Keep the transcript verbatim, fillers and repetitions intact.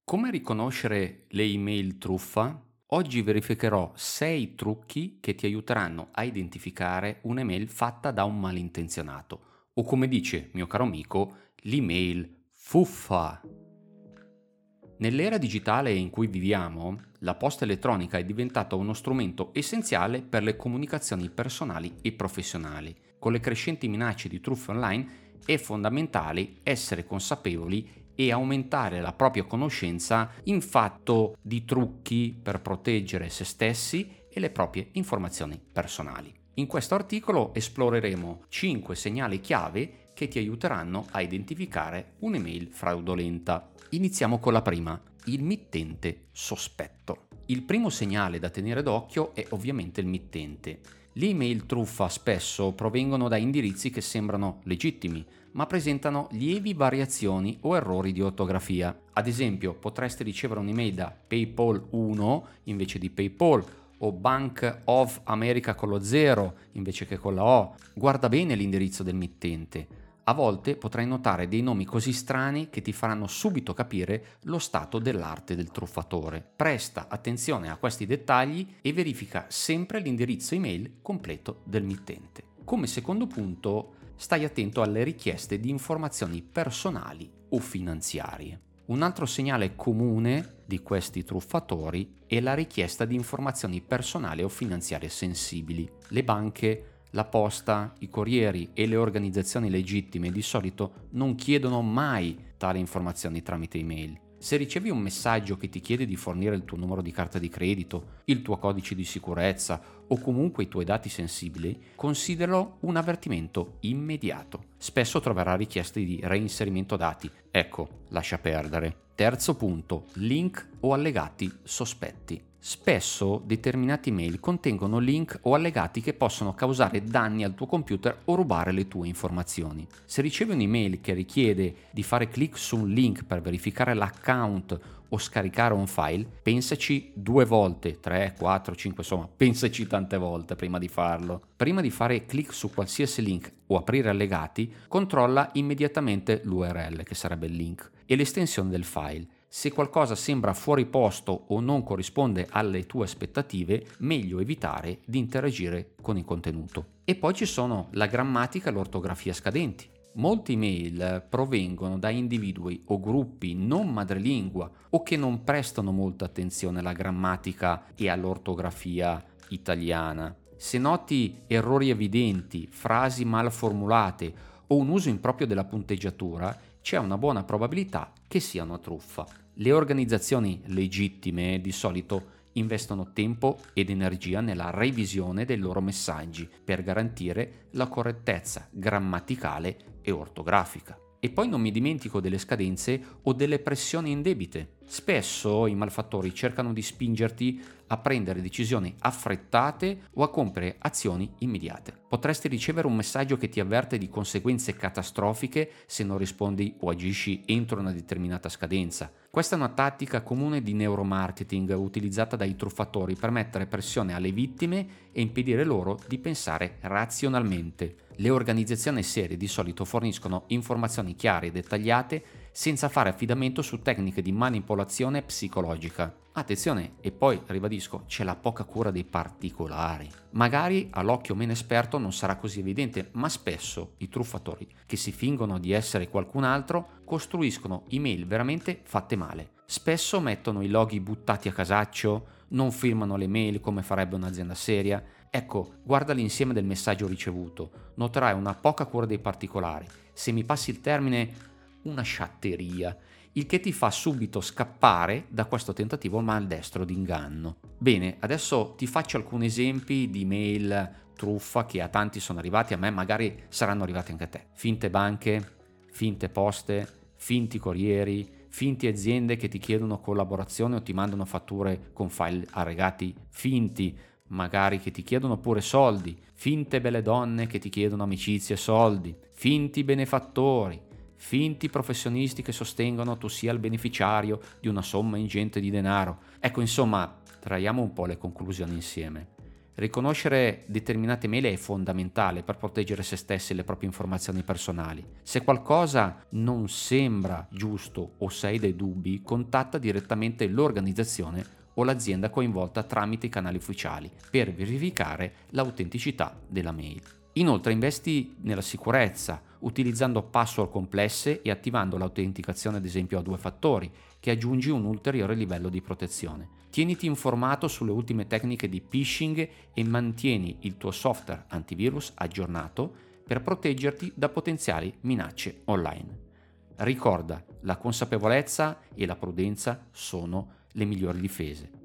Come riconoscere le email truffa? Oggi verificherò sei trucchi che ti aiuteranno a identificare un'email fatta da un malintenzionato o, come dice mio caro amico, l'email fuffa. Nell'era digitale in cui viviamo, la posta elettronica è diventata uno strumento essenziale per le comunicazioni personali e professionali. Con le crescenti minacce di truffe online è fondamentale essere consapevoli e aumentare la propria conoscenza in fatto di trucchi per proteggere se stessi e le proprie informazioni personali. In questo articolo esploreremo cinque segnali chiave che ti aiuteranno a identificare un'email fraudolenta. Iniziamo con la prima, il mittente sospetto. Il primo segnale da tenere d'occhio è ovviamente il mittente. Le email truffa spesso provengono da indirizzi che sembrano legittimi, ma presentano lievi variazioni o errori di ortografia. Ad esempio, potresti ricevere un'email da PayPal uno invece di PayPal o Bank of America con lo zero invece che con la O. Guarda bene l'indirizzo del mittente. A volte potrai notare dei nomi così strani che ti faranno subito capire lo stato dell'arte del truffatore. Presta attenzione a questi dettagli e verifica sempre l'indirizzo email completo del mittente. Come secondo punto, stai attento alle richieste di informazioni personali o finanziarie. Un altro segnale comune di questi truffatori è la richiesta di informazioni personali o finanziarie sensibili. Le banche, la posta, i corrieri e le organizzazioni legittime di solito non chiedono mai tali informazioni tramite email. Se ricevi un messaggio che ti chiede di fornire il tuo numero di carta di credito, il tuo codice di sicurezza o comunque i tuoi dati sensibili, consideralo un avvertimento immediato. Spesso troverai richieste di reinserimento dati. Ecco, lascia perdere. Terzo punto, link o allegati sospetti. Spesso determinati email contengono link o allegati che possono causare danni al tuo computer o rubare le tue informazioni. Se ricevi un'email che richiede di fare clic su un link per verificare l'account o scaricare un file, pensaci due volte, tre, quattro, cinque, insomma, pensaci tante volte prima di farlo. Prima di fare clic su qualsiasi link o aprire allegati, controlla immediatamente l'U R L, che sarebbe il link, e l'estensione del file. Se qualcosa sembra fuori posto o non corrisponde alle tue aspettative, meglio evitare di interagire con il contenuto. E poi ci sono la grammatica e l'ortografia scadenti. Molte email provengono da individui o gruppi non madrelingua o che non prestano molta attenzione alla grammatica e all'ortografia italiana. Se noti errori evidenti, frasi mal formulate o un uso improprio della punteggiatura, c'è una buona probabilità che sia una truffa. Le organizzazioni legittime di solito investono tempo ed energia nella revisione dei loro messaggi per garantire la correttezza grammaticale e ortografica. E poi non mi dimentico delle scadenze o delle pressioni indebite. Spesso i malfattori cercano di spingerti a prendere decisioni affrettate o a compiere azioni immediate. Potresti ricevere un messaggio che ti avverte di conseguenze catastrofiche se non rispondi o agisci entro una determinata scadenza. Questa è una tattica comune di neuromarketing utilizzata dai truffatori per mettere pressione alle vittime e impedire loro di pensare razionalmente. Le organizzazioni serie di solito forniscono informazioni chiare e dettagliate senza fare affidamento su tecniche di manipolazione psicologica. Attenzione, e poi ribadisco, c'è la poca cura dei particolari. Magari all'occhio meno esperto non sarà così evidente, ma spesso i truffatori, che si fingono di essere qualcun altro, costruiscono email veramente fatte male. Spesso mettono i loghi buttati a casaccio, non firmano le mail come farebbe un'azienda seria. Ecco, guarda l'insieme del messaggio ricevuto, noterai una poca cura dei particolari. Se mi passi il termine, una sciatteria, il che ti fa subito scappare da questo tentativo maldestro di inganno. Bene, adesso ti faccio alcuni esempi di mail truffa che a tanti sono arrivati, a me magari saranno arrivati anche a te. Finte banche, finte poste, finti corrieri, finti aziende che ti chiedono collaborazione o ti mandano fatture con file aggregati finti, magari che ti chiedono pure soldi, finte belle donne che ti chiedono amicizie e soldi, finti benefattori, finti professionisti che sostengono tu sia il beneficiario di una somma ingente di denaro. Ecco, insomma, traiamo un po' le conclusioni insieme. Riconoscere determinate mail è fondamentale per proteggere se stessi e le proprie informazioni personali. Se qualcosa non sembra giusto o se hai dei dubbi, contatta direttamente l'organizzazione o l'azienda coinvolta tramite i canali ufficiali per verificare l'autenticità della mail. Inoltre investi nella sicurezza, utilizzando password complesse e attivando l'autenticazione ad esempio a due fattori, che aggiungi un ulteriore livello di protezione. Tieniti informato sulle ultime tecniche di phishing e mantieni il tuo software antivirus aggiornato per proteggerti da potenziali minacce online. Ricorda, la consapevolezza e la prudenza sono le migliori difese.